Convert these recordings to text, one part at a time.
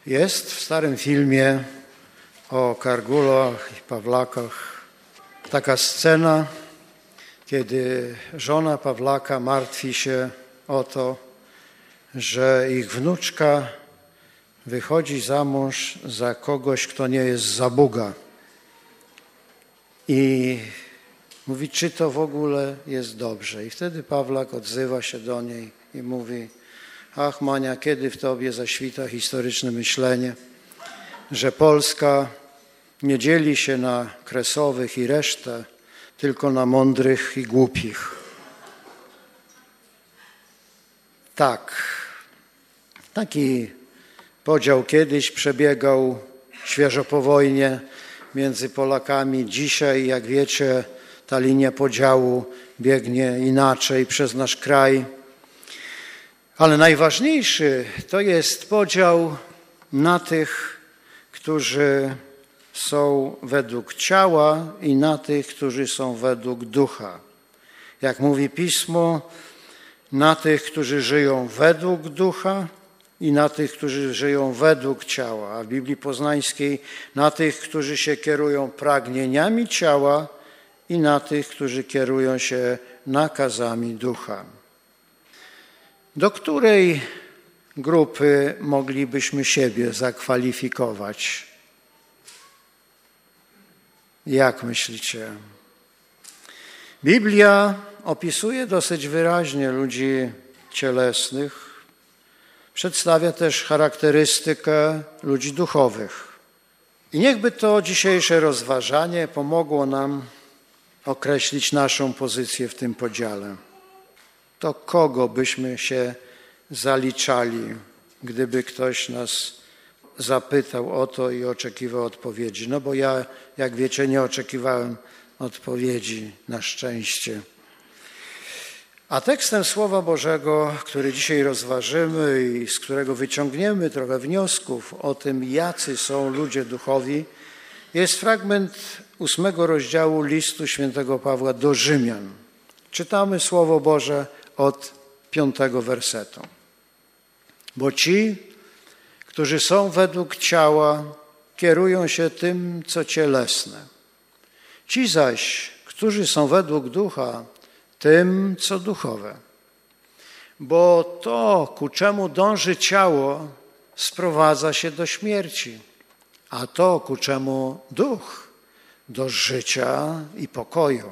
Jest w starym filmie o Kargulach i Pawlakach taka scena, kiedy żona Pawlaka martwi się o to, że ich wnuczka wychodzi za mąż za kogoś, kto nie jest z Zabuga. I mówi, czy to w ogóle jest dobrze. I wtedy Pawlak odzywa się do niej i mówi: ach Mania, kiedy w tobie zaświta historyczne myślenie, że Polska nie dzieli się na kresowych i resztę, tylko na mądrych i głupich. Tak, taki podział kiedyś przebiegał świeżo po wojnie między Polakami. Dzisiaj, jak wiecie, ta linia podziału biegnie inaczej przez nasz kraj. Ale najważniejszy to jest podział na tych, którzy są według ciała i na tych, którzy są według ducha. Jak mówi Pismo, na tych, którzy żyją według ducha i na tych, którzy żyją według ciała. A w Biblii Poznańskiej na tych, którzy się kierują pragnieniami ciała i na tych, którzy kierują się nakazami ducha. Do której grupy moglibyśmy siebie zakwalifikować? Jak myślicie? Biblia opisuje dosyć wyraźnie ludzi cielesnych. Przedstawia też charakterystykę ludzi duchowych. I niechby to dzisiejsze rozważanie pomogło nam określić naszą pozycję w tym podziale. To kogo byśmy się zaliczali, gdyby ktoś nas zapytał o to i oczekiwał odpowiedzi? No bo ja, jak wiecie, nie oczekiwałem odpowiedzi, na szczęście. A tekstem Słowa Bożego, który dzisiaj rozważymy i z którego wyciągniemy trochę wniosków o tym, jacy są ludzie duchowi, jest fragment 8 rozdziału listu świętego Pawła do Rzymian. Czytamy Słowo Boże od 5 wersetu. Bo ci, którzy są według ciała, kierują się tym, co cielesne. Ci zaś, którzy są według ducha, tym, co duchowe. Bo to, ku czemu dąży ciało, sprowadza się do śmierci, a to, ku czemu duch, do życia i pokoju.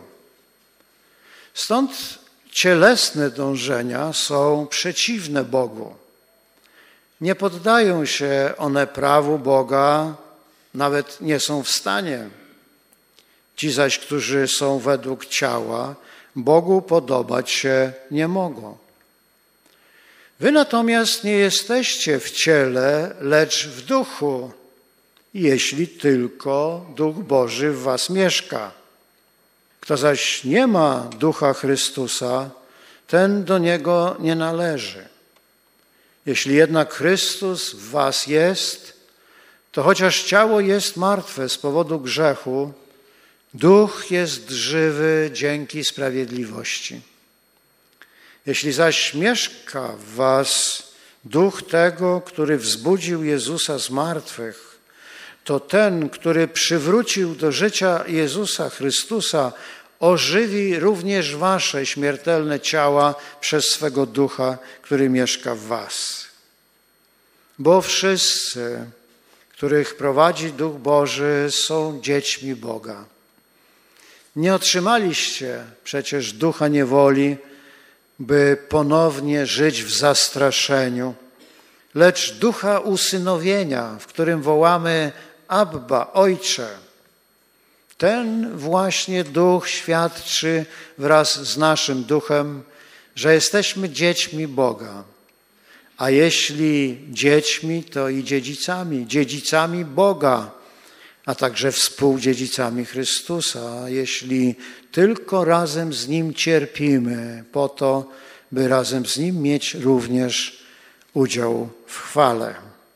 Stąd cielesne dążenia są przeciwne Bogu. Nie poddają się one prawu Boga, nawet nie są w stanie. Ci zaś, którzy są według ciała, Bogu podobać się nie mogą. Wy natomiast nie jesteście w ciele, lecz w duchu, jeśli tylko Duch Boży w was mieszka. Kto zaś nie ma Ducha Chrystusa, ten do Niego nie należy. Jeśli jednak Chrystus w was jest, to chociaż ciało jest martwe z powodu grzechu, duch jest żywy dzięki sprawiedliwości. Jeśli zaś mieszka w was duch tego, który wzbudził Jezusa z martwych, to ten, który przywrócił do życia Jezusa Chrystusa, ożywi również wasze śmiertelne ciała przez swego ducha, który mieszka w was. Bo wszyscy, których prowadzi Duch Boży, są dziećmi Boga. Nie otrzymaliście przecież ducha niewoli, by ponownie żyć w zastraszeniu, lecz ducha usynowienia, w którym wołamy: Abba, Ojcze. Ten właśnie duch świadczy wraz z naszym duchem, że jesteśmy dziećmi Boga. A jeśli dziećmi, to i dziedzicami, dziedzicami Boga, a także współdziedzicami Chrystusa, jeśli tylko razem z Nim cierpimy, po to, by razem z Nim mieć również udział w chwale.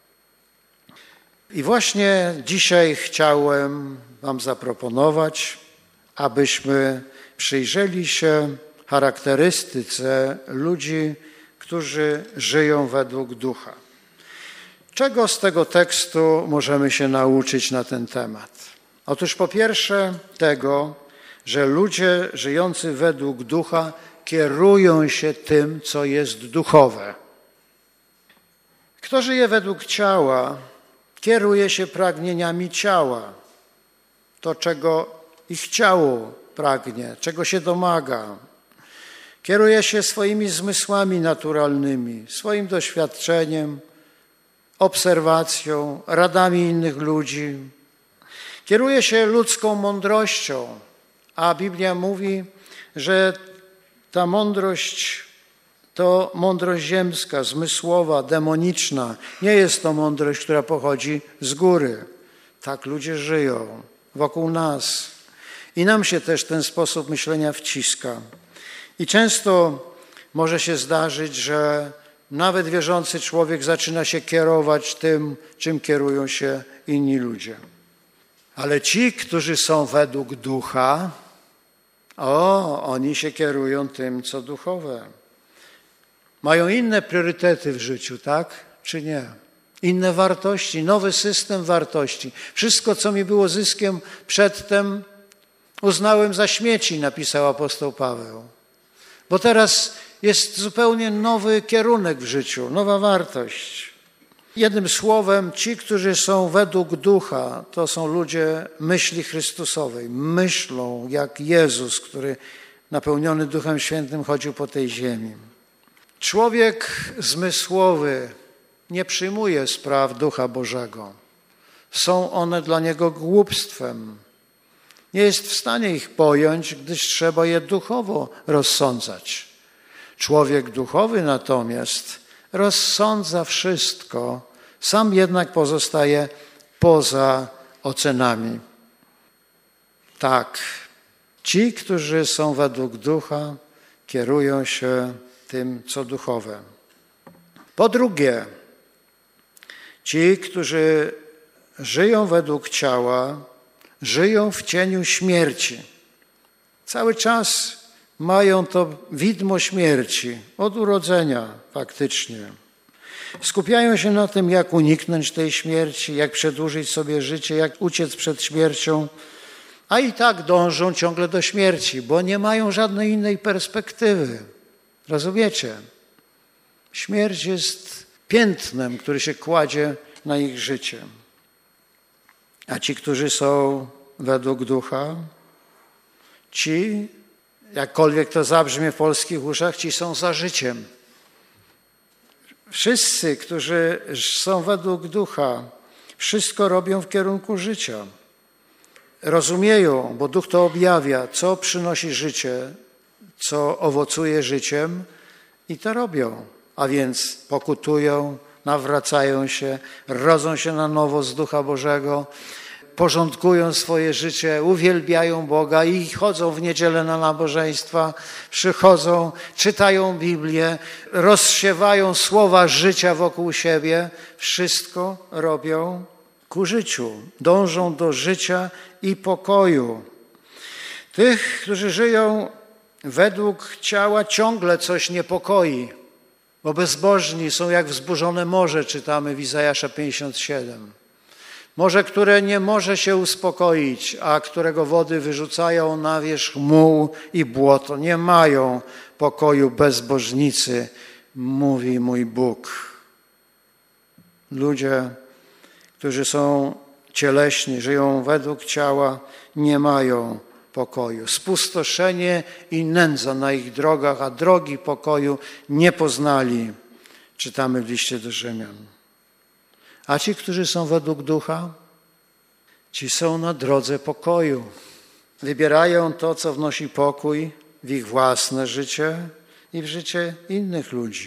I właśnie dzisiaj chciałem wam zaproponować, abyśmy przyjrzeli się charakterystyce ludzi, którzy żyją według ducha. Czego z tego tekstu możemy się nauczyć na ten temat? Otóż po pierwsze tego, że ludzie żyjący według ducha kierują się tym, co jest duchowe. Kto żyje według ciała, kieruje się pragnieniami ciała. To, czego ich ciało pragnie, czego się domaga. Kieruje się swoimi zmysłami naturalnymi, swoim doświadczeniem, obserwacją, radami innych ludzi. Kieruje się ludzką mądrością, a Biblia mówi, że ta mądrość to mądrość ziemska, zmysłowa, demoniczna. Nie jest to mądrość, która pochodzi z góry. Tak ludzie żyją wokół nas. I nam się też ten sposób myślenia wciska. I często może się zdarzyć, że nawet wierzący człowiek zaczyna się kierować tym, czym kierują się inni ludzie. Ale ci, którzy są według ducha, oni się kierują tym, co duchowe. Mają inne priorytety w życiu, tak? Czy nie? Inne wartości, nowy system wartości. Wszystko, co mi było zyskiem przedtem, uznałem za śmieci, napisał apostoł Paweł. Bo teraz jest zupełnie nowy kierunek w życiu, nowa wartość. Jednym słowem, ci, którzy są według ducha, to są ludzie myśli Chrystusowej. Myślą jak Jezus, który napełniony Duchem Świętym chodził po tej ziemi. Człowiek zmysłowy nie przyjmuje spraw Ducha Bożego. Są one dla niego głupstwem. Nie jest w stanie ich pojąć, gdyż trzeba je duchowo rozsądzać. Człowiek duchowy natomiast rozsądza wszystko, sam jednak pozostaje poza ocenami. Tak, ci, którzy są według ducha, kierują się tym, co duchowe. Po drugie, ci, którzy żyją według ciała, żyją w cieniu śmierci. Cały czas mają to widmo śmierci, od urodzenia faktycznie. Skupiają się na tym, jak uniknąć tej śmierci, jak przedłużyć sobie życie, jak uciec przed śmiercią, a i tak dążą ciągle do śmierci, bo nie mają żadnej innej perspektywy. Rozumiecie? Śmierć jest piętnem, który się kładzie na ich życie. A ci, którzy są według ducha, ci, jakkolwiek to zabrzmie w polskich uszach, ci są za życiem. Wszyscy, którzy są według ducha, wszystko robią w kierunku życia. Rozumieją, bo duch to objawia, co przynosi życie, co owocuje życiem i to robią. A więc pokutują, nawracają się, rodzą się na nowo z Ducha Bożego, porządkują swoje życie, uwielbiają Boga i chodzą w niedzielę na nabożeństwa, przychodzą, czytają Biblię, rozsiewają słowa życia wokół siebie. Wszystko robią ku życiu. Dążą do życia i pokoju. Tych, którzy żyją według ciała, ciągle coś niepokoi, bo bezbożni są jak wzburzone morze, czytamy w Izajasza 57. Morze, które nie może się uspokoić, a którego wody wyrzucają na wierzch muł i błoto. Nie mają pokoju bezbożnicy, mówi mój Bóg. Ludzie, którzy są cieleśni, żyją według ciała, nie mają pokoju. Spustoszenie i nędza na ich drogach, a drogi pokoju nie poznali. Czytamy w liście do Rzymian. A ci, którzy są według ducha, ci są na drodze pokoju. Wybierają to, co wnosi pokój w ich własne życie i w życie innych ludzi.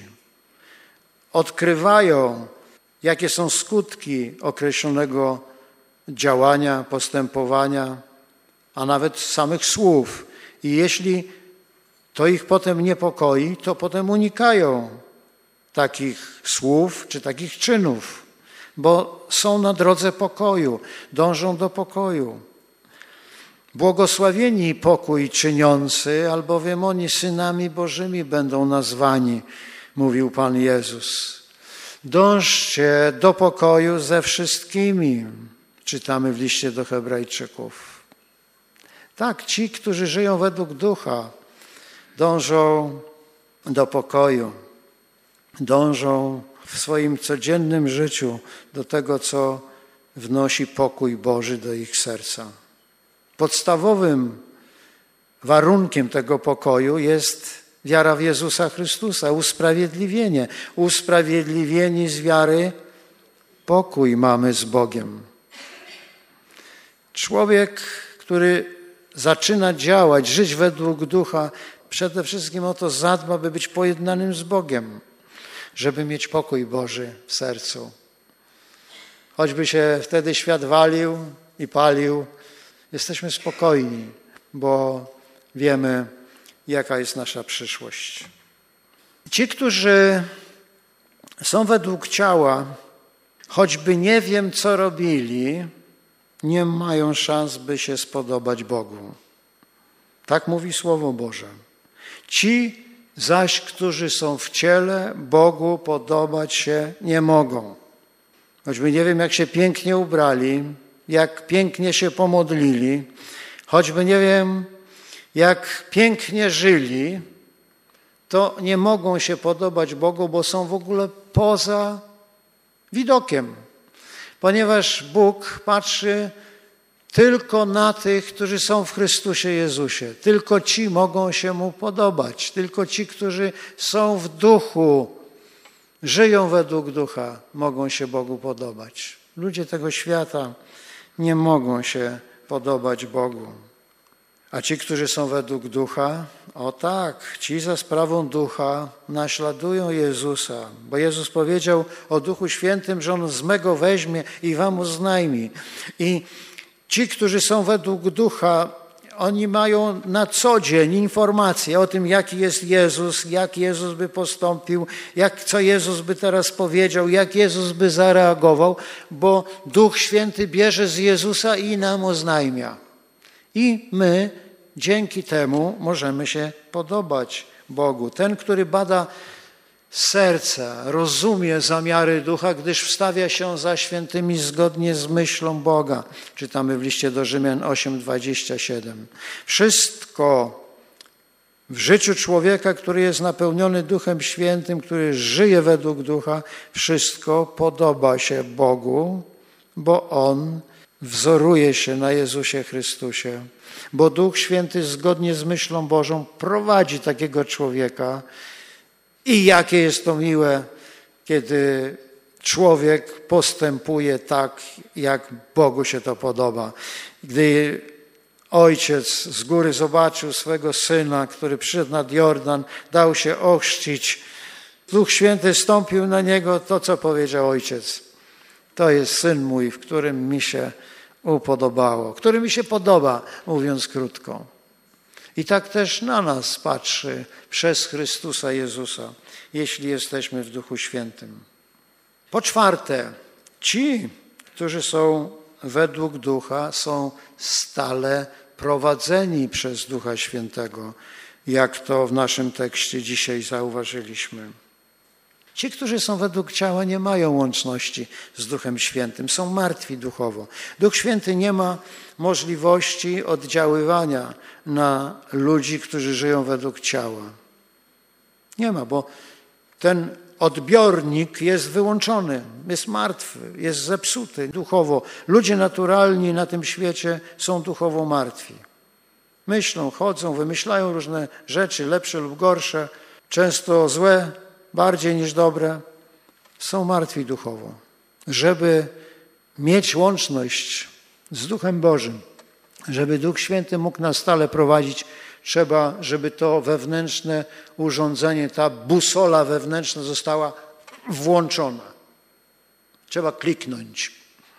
Odkrywają, jakie są skutki określonego działania, postępowania, a nawet samych słów. I jeśli to ich potem niepokoi, to potem unikają takich słów czy takich czynów, bo są na drodze pokoju, dążą do pokoju. Błogosławieni pokój czyniący, albowiem oni synami Bożymi będą nazwani, mówił Pan Jezus. Dążcie do pokoju ze wszystkimi, czytamy w liście do Hebrajczyków. Tak, ci, którzy żyją według ducha, dążą do pokoju, dążą w swoim codziennym życiu do tego, co wnosi pokój Boży do ich serca. Podstawowym warunkiem tego pokoju jest wiara w Jezusa Chrystusa, usprawiedliwienie. Usprawiedliwieni z wiary pokój mamy z Bogiem. Człowiek, który zaczyna działać, żyć według ducha, przede wszystkim o to zadba, by być pojednanym z Bogiem, żeby mieć pokój Boży w sercu. Choćby się wtedy świat walił i palił, jesteśmy spokojni, bo wiemy, jaka jest nasza przyszłość. Ci, którzy są według ciała, choćby nie wiem, co robili, nie mają szans, by się spodobać Bogu. Tak mówi Słowo Boże. Ci zaś, którzy są w ciele, Bogu podobać się nie mogą. Choćby nie wiem, jak się pięknie ubrali, jak pięknie się pomodlili, choćby nie wiem, jak pięknie żyli, to nie mogą się podobać Bogu, bo są w ogóle poza widokiem. Ponieważ Bóg patrzy tylko na tych, którzy są w Chrystusie Jezusie. Tylko ci mogą się Mu podobać. Tylko ci, którzy są w duchu, żyją według ducha, mogą się Bogu podobać. Ludzie tego świata nie mogą się podobać Bogu. A ci, którzy są według ducha, o tak, ci za sprawą ducha naśladują Jezusa. Bo Jezus powiedział o Duchu Świętym, że On z mego weźmie i wam oznajmi. I ci, którzy są według ducha, oni mają na co dzień informacje o tym, jaki jest Jezus, jak Jezus by postąpił, co Jezus by teraz powiedział, jak Jezus by zareagował, bo Duch Święty bierze z Jezusa i nam oznajmia. I my dzięki temu możemy się podobać Bogu. Ten, który bada serca, rozumie zamiary ducha, gdyż wstawia się za świętymi zgodnie z myślą Boga. Czytamy w liście do Rzymian 8:27. Wszystko w życiu człowieka, który jest napełniony Duchem Świętym, który żyje według ducha, wszystko podoba się Bogu, bo On wzoruje się na Jezusie Chrystusie. Bo Duch Święty zgodnie z myślą Bożą prowadzi takiego człowieka. I jakie jest to miłe, kiedy człowiek postępuje tak, jak Bogu się to podoba. Gdy ojciec z góry zobaczył swego syna, który przyszedł nad Jordan, dał się ochrzcić, Duch Święty stąpił na niego, to co powiedział ojciec. To jest syn mój, w którym mi się upodobało, który mi się podoba, mówiąc krótko. I tak też na nas patrzy przez Chrystusa Jezusa, jeśli jesteśmy w Duchu Świętym. Po czwarte, ci, którzy są według Ducha, są stale prowadzeni przez Ducha Świętego, jak to w naszym tekście dzisiaj zauważyliśmy. Ci, którzy są według ciała, nie mają łączności z Duchem Świętym, są martwi duchowo. Duch Święty nie ma możliwości oddziaływania na ludzi, którzy żyją według ciała. Nie ma, bo ten odbiornik jest wyłączony, jest martwy, jest zepsuty duchowo. Ludzie naturalni na tym świecie są duchowo martwi. Myślą, chodzą, wymyślają różne rzeczy, lepsze lub gorsze, często złe, bardziej niż dobre, są martwi duchowo. Żeby mieć łączność z Duchem Bożym, żeby Duch Święty mógł nas stale prowadzić, trzeba, żeby to wewnętrzne urządzenie, ta busola wewnętrzna została włączona. Trzeba kliknąć.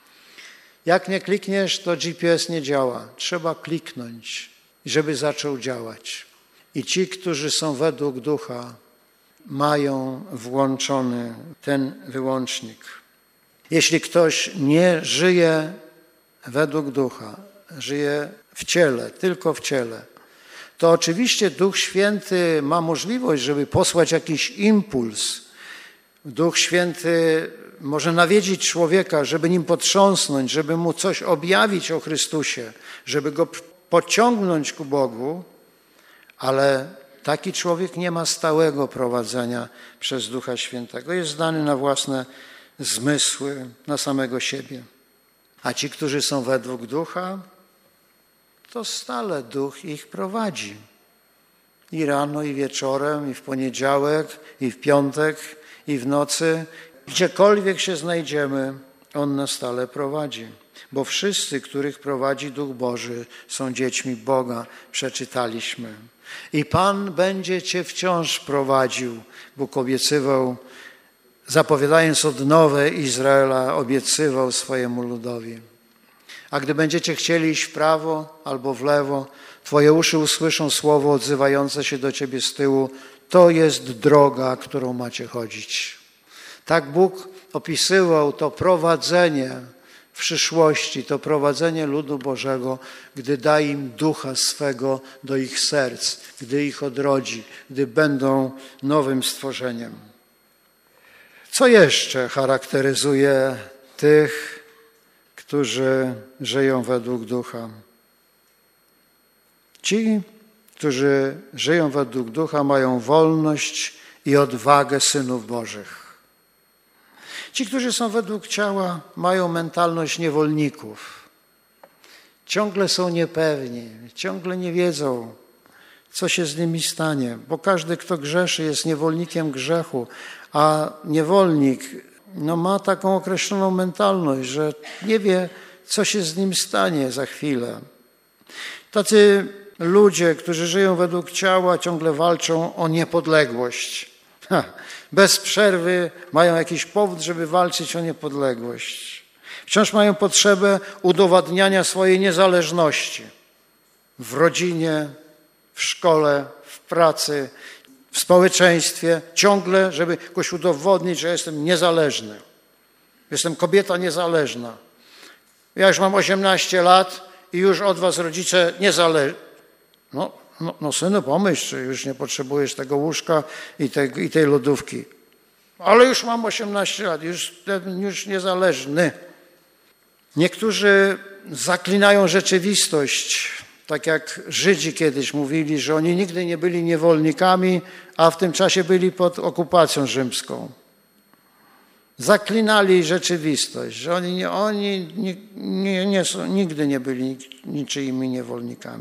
Jak nie klikniesz, to GPS nie działa. Trzeba kliknąć, żeby zaczął działać. I ci, którzy są według Ducha, mają włączony ten wyłącznik. Jeśli ktoś nie żyje według Ducha, żyje w ciele, tylko w ciele, to oczywiście Duch Święty ma możliwość, żeby posłać jakiś impuls, Duch Święty może nawiedzić człowieka, żeby nim potrząsnąć, żeby mu coś objawić o Chrystusie, żeby go pociągnąć ku Bogu, ale taki człowiek nie ma stałego prowadzenia przez Ducha Świętego. Jest zdany na własne zmysły, na samego siebie. A ci, którzy są według Ducha, to stale Duch ich prowadzi. I rano, i wieczorem, i w poniedziałek, i w piątek, i w nocy. Gdziekolwiek się znajdziemy, On nas stale prowadzi. Bo wszyscy, których prowadzi Duch Boży, są dziećmi Boga, przeczytaliśmy. I Pan będzie cię wciąż prowadził, Bóg obiecywał, zapowiadając odnowę Izraela, obiecywał swojemu ludowi. A gdy będziecie chcieli iść w prawo albo w lewo, twoje uszy usłyszą słowo odzywające się do ciebie z tyłu. To jest droga, którą macie chodzić. Tak Bóg opisywał to prowadzenie w przyszłości, to prowadzenie ludu Bożego, gdy da im Ducha swego do ich serc, gdy ich odrodzi, gdy będą nowym stworzeniem. Co jeszcze charakteryzuje tych, którzy żyją według Ducha? Ci, którzy żyją według Ducha, mają wolność i odwagę synów Bożych. Ci, którzy są według ciała, mają mentalność niewolników. Ciągle są niepewni, ciągle nie wiedzą, co się z nimi stanie, bo każdy, kto grzeszy, jest niewolnikiem grzechu, a niewolnik ma taką określoną mentalność, że nie wie, co się z nim stanie za chwilę. Tacy ludzie, którzy żyją według ciała, ciągle walczą o niepodległość. Bez przerwy mają jakiś powód, żeby walczyć o niepodległość. Wciąż mają potrzebę udowadniania swojej niezależności w rodzinie, w szkole, w pracy, w społeczeństwie. Ciągle, żeby kogoś udowodnić, że jestem niezależny. Jestem kobieta niezależna. Ja już mam 18 lat i już od was rodzice niezależni. No synu, pomyśl, czy już nie potrzebujesz tego łóżka i tej lodówki. Ale już mam 18 lat, już niezależny. Niektórzy zaklinają rzeczywistość, tak jak Żydzi kiedyś mówili, że oni nigdy nie byli niewolnikami, a w tym czasie byli pod okupacją rzymską. Zaklinali rzeczywistość, że oni nigdy nie byli niczyimi niewolnikami.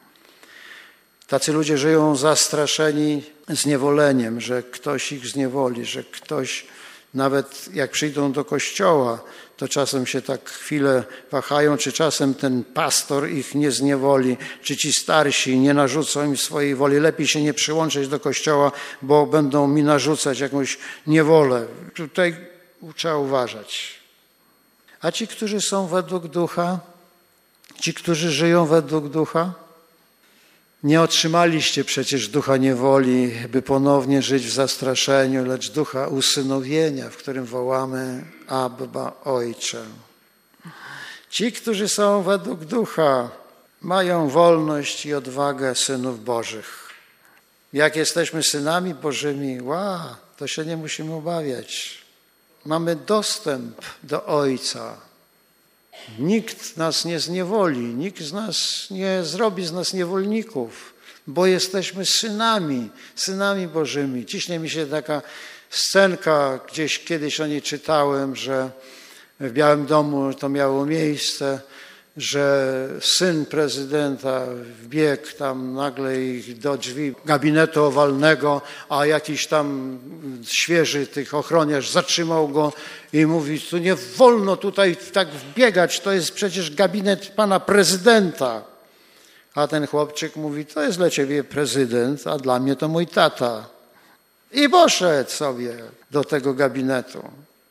Tacy ludzie żyją zastraszeni zniewoleniem, że ktoś ich zniewoli, że ktoś, nawet jak przyjdą do kościoła, to czasem się tak chwilę wahają, czy czasem ten pastor ich nie zniewoli, czy ci starsi nie narzucą im swojej woli. Lepiej się nie przyłączyć do kościoła, bo będą mi narzucać jakąś niewolę. Tutaj trzeba uważać. A ci, którzy są według Ducha, ci, którzy żyją według Ducha, nie otrzymaliście przecież ducha niewoli, by ponownie żyć w zastraszeniu, lecz ducha usynowienia, w którym wołamy Abba, Ojcze. Ci, którzy są według Ducha, mają wolność i odwagę synów Bożych. Jak jesteśmy synami Bożymi, to się nie musimy obawiać. Mamy dostęp do Ojca. Nikt nas nie zniewoli, nikt z nas nie zrobi z nas niewolników, bo jesteśmy synami Bożymi. Ciśnie mi się taka scenka, gdzieś kiedyś o niej czytałem, że w Białym Domu to miało miejsce, że syn prezydenta wbiegł tam nagle do drzwi gabinetu owalnego, a jakiś tam świeży tych ochroniarz zatrzymał go i mówi, tu nie wolno tutaj tak wbiegać, to jest przecież gabinet pana prezydenta. A ten chłopczyk mówi, to jest dla ciebie prezydent, a dla mnie to mój tata. I poszedł sobie do tego gabinetu.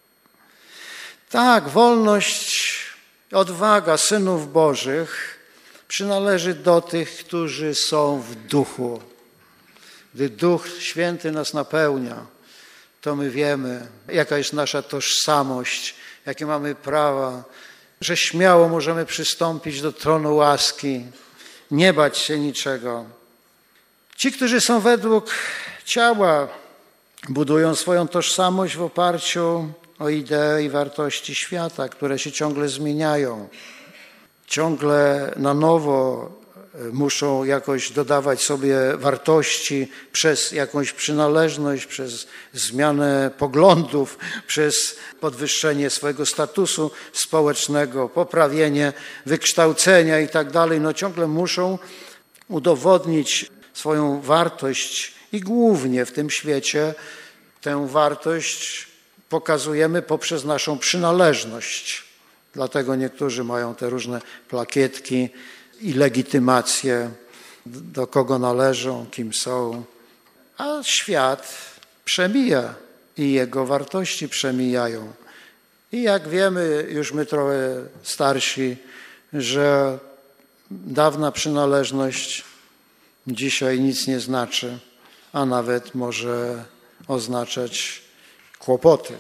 Tak, wolność, odwaga synów Bożych przynależy do tych, którzy są w duchu. Gdy Duch Święty nas napełnia, to my wiemy, jaka jest nasza tożsamość, jakie mamy prawa, że śmiało możemy przystąpić do tronu łaski, nie bać się niczego. Ci, którzy są według ciała, budują swoją tożsamość w oparciu o idee i wartości świata, które się ciągle zmieniają. Ciągle na nowo muszą jakoś dodawać sobie wartości przez jakąś przynależność, przez zmianę poglądów, przez podwyższenie swojego statusu społecznego, poprawienie wykształcenia i tak dalej. No ciągle muszą udowodnić swoją wartość i głównie w tym świecie tę wartość pokazujemy poprzez naszą przynależność. Dlatego niektórzy mają te różne plakietki i legitymacje, do kogo należą, kim są. A świat przemija i jego wartości przemijają. I jak wiemy, już my trochę starsi, że dawna przynależność dzisiaj nic nie znaczy, a nawet może oznaczać kłopoty.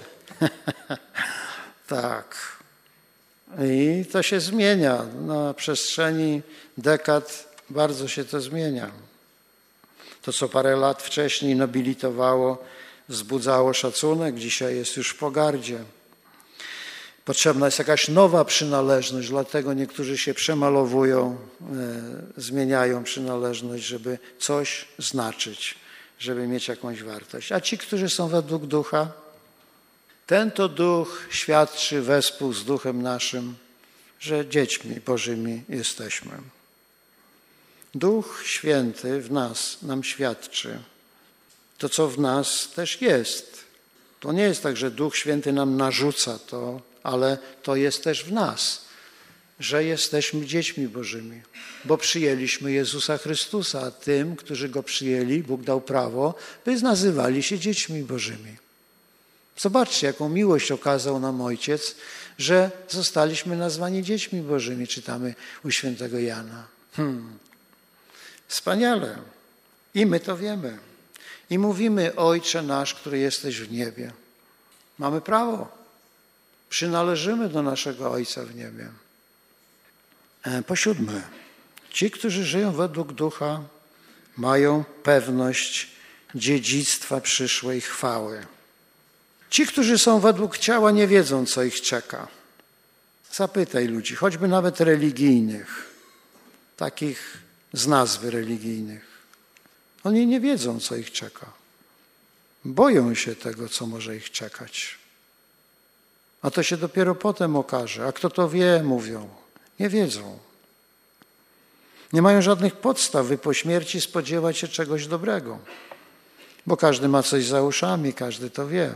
Tak. I to się zmienia. Na przestrzeni dekad bardzo się to zmienia. To, co parę lat wcześniej nobilitowało, wzbudzało szacunek, dzisiaj jest już w pogardzie. Potrzebna jest jakaś nowa przynależność, dlatego niektórzy się przemalowują, zmieniają przynależność, żeby coś znaczyć, żeby mieć jakąś wartość. A ci, którzy są według ducha, ten to duch świadczy wespół z duchem naszym, że dziećmi Bożymi jesteśmy. Duch Święty w nas nam świadczy. To, co w nas też jest. To nie jest tak, że Duch Święty nam narzuca to, ale to jest też w nas, że jesteśmy dziećmi Bożymi, bo przyjęliśmy Jezusa Chrystusa, a tym, którzy Go przyjęli, Bóg dał prawo, by nazywali się dziećmi Bożymi. Zobaczcie, jaką miłość okazał nam Ojciec, że zostaliśmy nazwani dziećmi Bożymi, czytamy u świętego Jana. Wspaniale. I my to wiemy. I mówimy: Ojcze nasz, który jesteś w niebie. Mamy prawo. Przynależymy do naszego Ojca w niebie. Po siódme, ci, którzy żyją według ducha, mają pewność dziedzictwa przyszłej chwały. Ci, którzy są według ciała, nie wiedzą, co ich czeka. Zapytaj ludzi, choćby nawet religijnych, takich z nazwy religijnych. Oni nie wiedzą, co ich czeka. Boją się tego, co może ich czekać. A to się dopiero potem okaże. A kto to wie, mówią. Nie wiedzą. Nie mają żadnych podstaw, by po śmierci spodziewać się czegoś dobrego. Bo każdy ma coś za uszami, każdy to wie.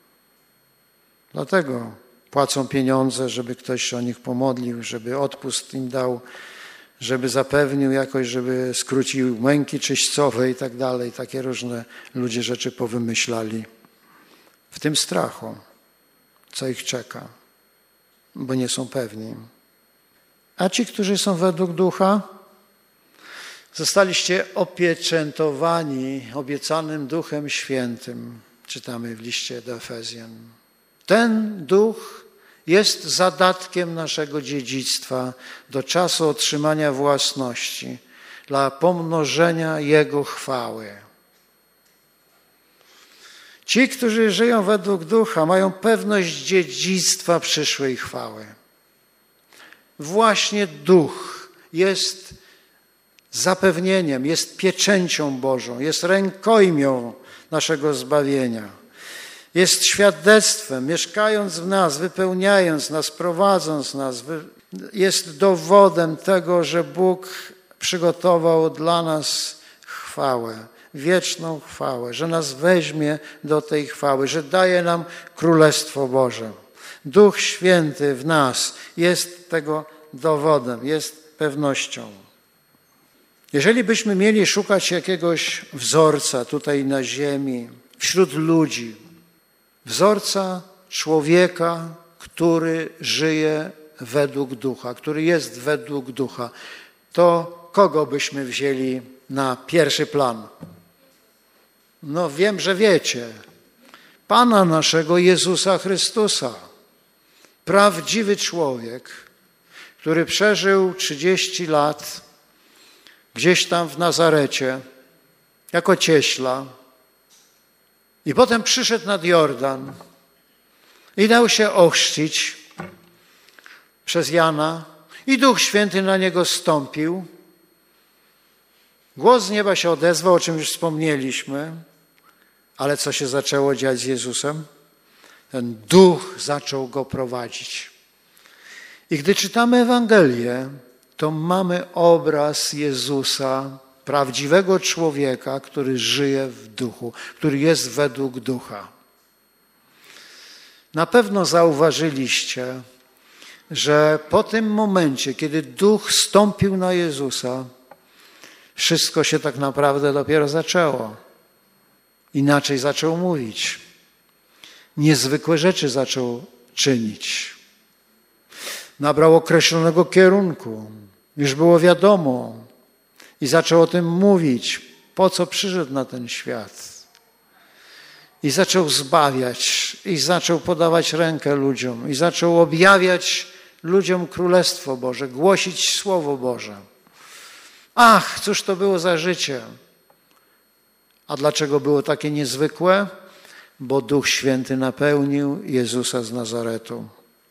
Dlatego płacą pieniądze, żeby ktoś się o nich pomodlił, żeby odpust im dał, żeby zapewnił jakoś, żeby skrócił męki czyśćcowe i tak dalej. Takie różne ludzie rzeczy powymyślali. W tym strachu, co ich czeka, bo nie są pewni. A ci, którzy są według ducha, zostaliście opieczętowani obiecanym Duchem Świętym. Czytamy w liście do Efezjan. Ten duch jest zadatkiem naszego dziedzictwa do czasu otrzymania własności, dla pomnożenia Jego chwały. Ci, którzy żyją według ducha, mają pewność dziedzictwa przyszłej chwały. Właśnie duch jest zapewnieniem, jest pieczęcią Bożą, jest rękojmią naszego zbawienia. Jest świadectwem, mieszkając w nas, wypełniając nas, prowadząc nas. Jest dowodem tego, że Bóg przygotował dla nas chwałę, wieczną chwałę, że nas weźmie do tej chwały, że daje nam Królestwo Boże. Duch Święty w nas jest tego dowodem, jest pewnością. Jeżeli byśmy mieli szukać jakiegoś wzorca tutaj na ziemi, wśród ludzi, wzorca człowieka, który żyje według ducha, który jest według ducha, to kogo byśmy wzięli na pierwszy plan? No wiem, że wiecie. Pana naszego Jezusa Chrystusa. Prawdziwy człowiek, który przeżył 30 lat gdzieś tam w Nazarecie jako cieśla, I potem przyszedł nad Jordan i dał się ochrzcić przez Jana i Duch Święty na niego zstąpił. Głos z nieba się odezwał, o czym już wspomnieliśmy, ale co się zaczęło dziać z Jezusem? Ten Duch zaczął go prowadzić. I gdy czytamy Ewangelię, to mamy obraz Jezusa, prawdziwego człowieka, który żyje w duchu, który jest według ducha. Na pewno zauważyliście, że po tym momencie, kiedy Duch stąpił na Jezusa, wszystko się tak naprawdę dopiero zaczęło. Inaczej zaczął mówić. Niezwykłe rzeczy zaczął czynić. Nabrał określonego kierunku. Już było wiadomo. I zaczął o tym mówić, po co przyszedł na ten świat. I zaczął zbawiać, i zaczął podawać rękę ludziom, i zaczął objawiać ludziom Królestwo Boże, głosić Słowo Boże. Ach, cóż to było za życie. A dlaczego było takie niezwykłe? Bo Duch Święty napełnił Jezusa z Nazaretu.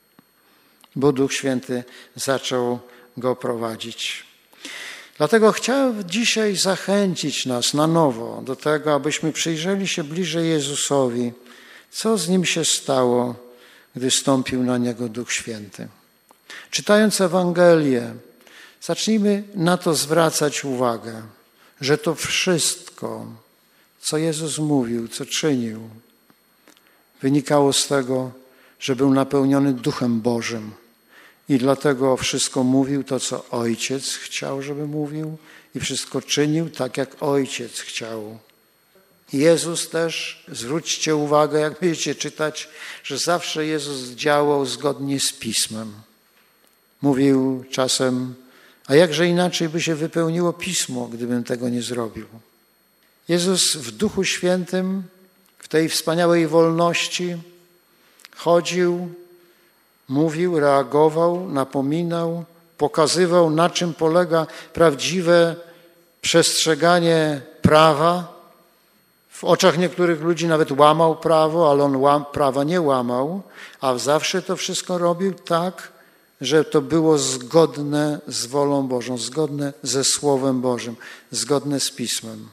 Bo Duch Święty zaczął go prowadzić. Dlatego chciałem dzisiaj zachęcić nas na nowo do tego, abyśmy przyjrzeli się bliżej Jezusowi, co z Nim się stało, gdy stąpił na Niego Duch Święty. Czytając Ewangelię, zacznijmy na to zwracać uwagę, że to wszystko, co Jezus mówił, co czynił, wynikało z tego, że był napełniony Duchem Bożym. I dlatego wszystko mówił to, co Ojciec chciał, żeby mówił, i wszystko czynił tak, jak Ojciec chciał. Jezus też, zwróćcie uwagę, jak będziecie czytać, że zawsze Jezus działał zgodnie z Pismem. Mówił czasem, a jakże inaczej by się wypełniło Pismo, gdybym tego nie zrobił. Jezus w Duchu Świętym, w tej wspaniałej wolności chodził, mówił, reagował, napominał, pokazywał, na czym polega prawdziwe przestrzeganie prawa. W oczach niektórych ludzi nawet łamał prawo, ale on prawa nie łamał, a zawsze to wszystko robił tak, że to było zgodne z wolą Bożą, zgodne ze Słowem Bożym, zgodne z Pismem.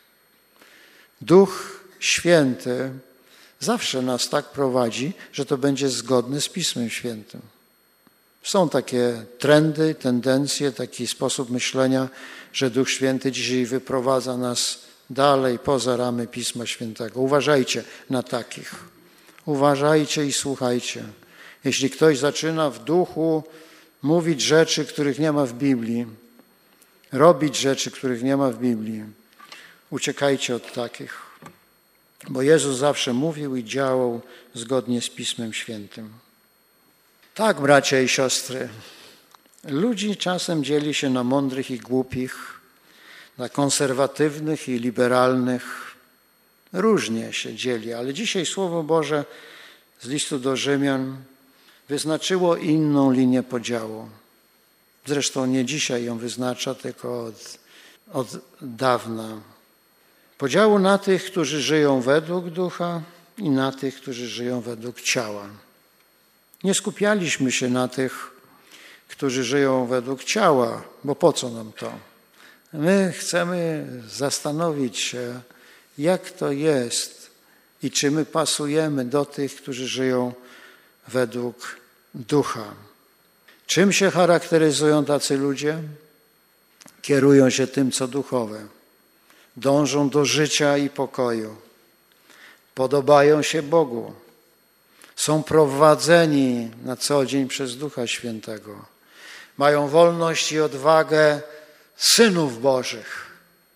Duch Święty zawsze nas tak prowadzi, że to będzie zgodne z Pismem Świętym. Są takie trendy, tendencje, taki sposób myślenia, że Duch Święty dzisiaj wyprowadza nas dalej poza ramy Pisma Świętego. Uważajcie na takich. Uważajcie i słuchajcie. Jeśli ktoś zaczyna w duchu mówić rzeczy, których nie ma w Biblii, robić rzeczy, których nie ma w Biblii, uciekajcie od takich. Bo Jezus zawsze mówił i działał zgodnie z Pismem Świętym. Tak, bracia i siostry, ludzi czasem dzieli się na mądrych i głupich, na konserwatywnych i liberalnych. Różnie się dzieli, ale dzisiaj Słowo Boże z listu do Rzymian wyznaczyło inną linię podziału. Zresztą nie dzisiaj ją wyznacza, tylko od dawna. Podziału na tych, którzy żyją według ducha i na tych, którzy żyją według ciała. Nie skupialiśmy się na tych, którzy żyją według ciała, bo po co nam to? My chcemy zastanowić się, jak to jest i czy my pasujemy do tych, którzy żyją według ducha. Czym się charakteryzują tacy ludzie? Kierują się tym, co duchowe. Dążą do życia i pokoju. Podobają się Bogu. Są prowadzeni na co dzień przez Ducha Świętego. Mają wolność i odwagę synów Bożych.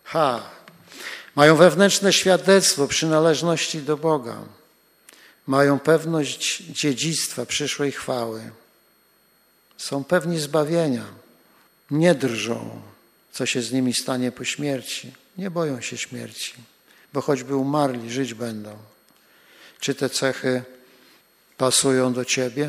Mają wewnętrzne świadectwo przynależności do Boga. Mają pewność dziedzictwa przyszłej chwały. Są pewni zbawienia. Nie drżą, co się z nimi stanie po śmierci. Nie boją się śmierci, bo choćby umarli, żyć będą. Czy te cechy pasują do ciebie?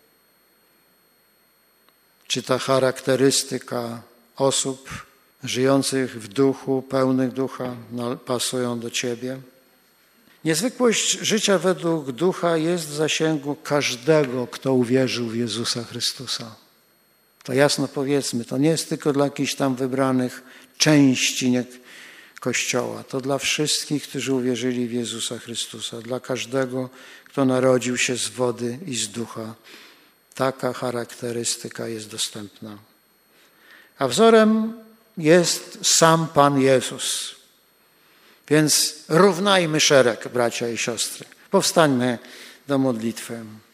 Czy ta charakterystyka osób żyjących w duchu, pełnych ducha pasują do ciebie? Niezwykłość życia według Ducha jest w zasięgu każdego, kto uwierzył w Jezusa Chrystusa. To jasno powiedzmy, to nie jest tylko dla jakichś tam wybranych części Kościoła. To dla wszystkich, którzy uwierzyli w Jezusa Chrystusa. Dla każdego, kto narodził się z wody i z Ducha. Taka charakterystyka jest dostępna. A wzorem jest sam Pan Jezus. Więc równajmy szereg, bracia i siostry. Powstańmy do modlitwy.